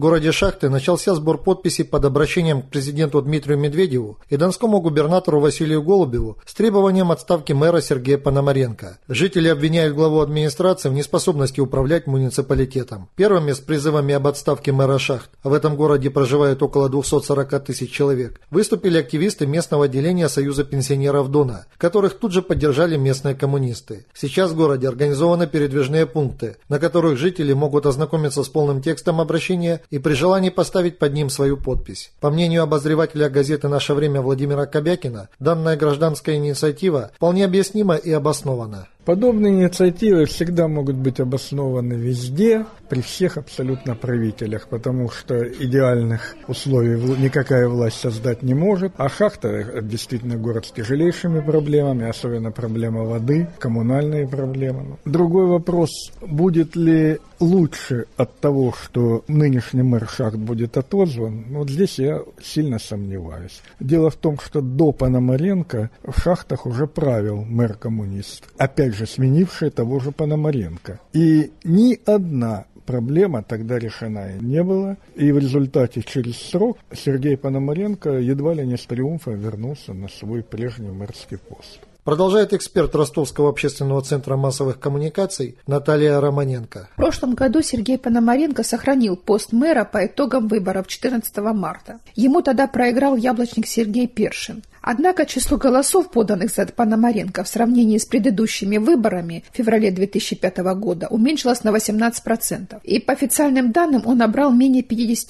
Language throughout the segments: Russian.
городе Шахты начался сбор подписей под обращением к президенту Дмитрию Медведеву и донскому губернатору Василию Голубеву с требованием отставки мэра Сергея Пономаренко. Жители обвиняют главу администрации в неспособности управлять муниципалитетом. Первыми с призывами об отставке мэра Шахт, а в этом городе проживает около 240 тысяч человек, выступили активисты местного отделения Союза пенсионеров Дона, которых тут же поддержали местные коммунисты. Сейчас в городе организованы передвижные пункты, на которых жители могут ознакомиться с полным текстом обращения и при желании поставить под ним свою подпись. По мнению обозревателя газеты «Наше время» Владимира Кобякина, данная гражданская инициатива вполне объяснима и обоснована. Подобные инициативы всегда могут быть обоснованы везде, при всех абсолютно правителях, потому что идеальных условий никакая власть создать не может. А Шахта действительно город с тяжелейшими проблемами, особенно проблема воды, коммунальные проблемы. Другой вопрос, будет ли лучше от того, что нынешний мэр Шахт будет отозван, вот здесь я сильно сомневаюсь. Дело в том, что до Пономаренко в Шахтах уже правил мэр-коммунист, опять же сменивший того же Пономаренко. И ни одна проблема тогда решена не была, и в результате через срок Сергей Пономаренко едва ли не с триумфом вернулся на свой прежний мэрский пост. Продолжает эксперт Ростовского общественного центра массовых коммуникаций Наталья Романенко. В прошлом году Сергей Пономаренко сохранил пост мэра по итогам выборов 14 марта. Ему тогда проиграл яблочник Сергей Першин. Однако число голосов, поданных за Пономаренко в сравнении с предыдущими выборами в феврале 2005 года, уменьшилось на 18%. И по официальным данным он набрал менее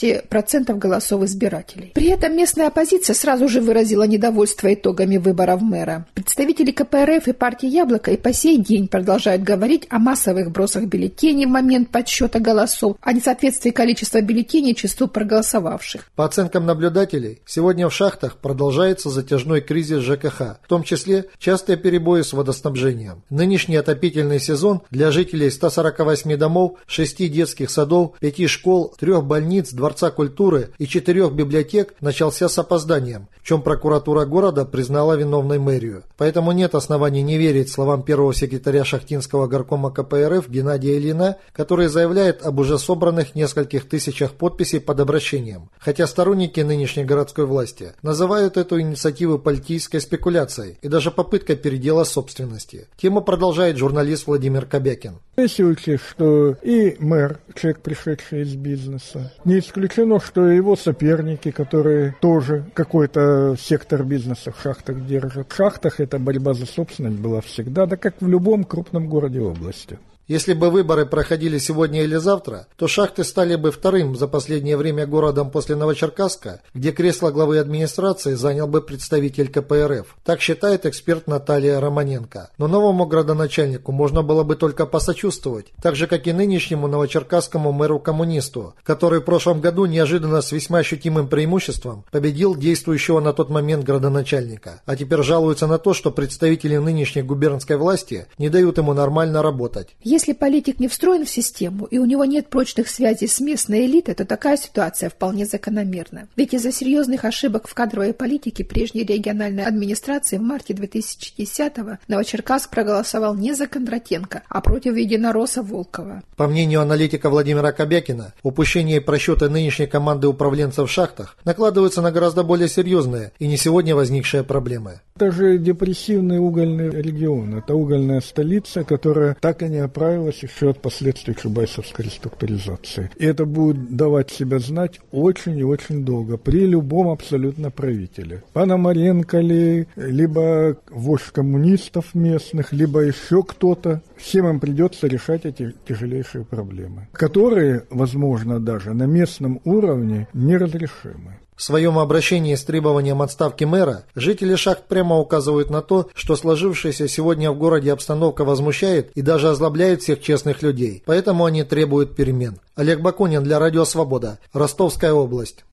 50% голосов избирателей. При этом местная оппозиция сразу же выразила недовольство итогами выборов мэра. Представители КПРФ и партии «Яблоко» и по сей день продолжают говорить о массовых бросах бюллетеней в момент подсчета голосов, о несоответствии количества бюллетеней числу проголосовавших. По оценкам наблюдателей, сегодня в Шахтах продолжается затяжной кризис ЖКХ, в том числе частые перебои с водоснабжением. Нынешний отопительный сезон для жителей 148 домов, 6 детских садов, 5 школ, 3 больниц, Дворца культуры и 4 библиотек начался с опозданием, в чем прокуратура города признала виновной мэрию. Поэтому нет оснований не верить словам первого секретаря Шахтинского горкома КПРФ Геннадия Ильина, который заявляет об уже собранных нескольких тысячах подписей под обращением. Хотя сторонники нынешней городской власти называют эту инициативу политической спекуляцией и даже попыткой передела собственности. Тему продолжает журналист Владимир Кобякин. Если учесть, что и мэр, человек, пришедший из бизнеса, не исключено, что и его соперники, которые тоже какой-то сектор бизнеса в Шахтах держат. В Шахтах эта борьба за собственность была всегда, да как в любом крупном городе области. Если бы выборы проходили сегодня или завтра, то Шахты стали бы вторым за последнее время городом после Новочеркасска, где кресло главы администрации занял бы представитель КПРФ. Так считает эксперт Наталья Романенко. Но новому градоначальнику можно было бы только посочувствовать, так же, как и нынешнему новочеркасскому мэру-коммунисту, который в прошлом году неожиданно с весьма ощутимым преимуществом победил действующего на тот момент градоначальника. А теперь жалуются на то, что представители нынешней губернской власти не дают ему нормально работать. Если политик не встроен в систему и у него нет прочных связей с местной элитой, то такая ситуация вполне закономерна. Ведь из-за серьезных ошибок в кадровой политике прежней региональной администрации в марте 2010-го Новочеркасск проголосовал не за Кондратенко, а против единоросса Волкова. По мнению аналитика Владимира Кобякина, упущение и просчеты нынешней команды управленцев в Шахтах накладываются на гораздо более серьезные и не сегодня возникшие проблемы. Это же депрессивный угольный регион, это угольная столица, которая так и не оправилась еще от последствий чубайсовской реструктуризации. И это будет давать себя знать очень и очень долго, при любом абсолютно правителе. Пономаренко ли, либо вождь коммунистов местных, либо еще кто-то. Всем им придется решать эти тяжелейшие проблемы, которые, возможно, даже на местном уровне неразрешимы. В своем обращении с требованием отставки мэра жители Шахт прямо указывают на то, что сложившаяся сегодня в городе обстановка возмущает и даже озлобляет всех честных людей. Поэтому они требуют перемен. Олег Бакунин для Радио Свобода. Ростовская область.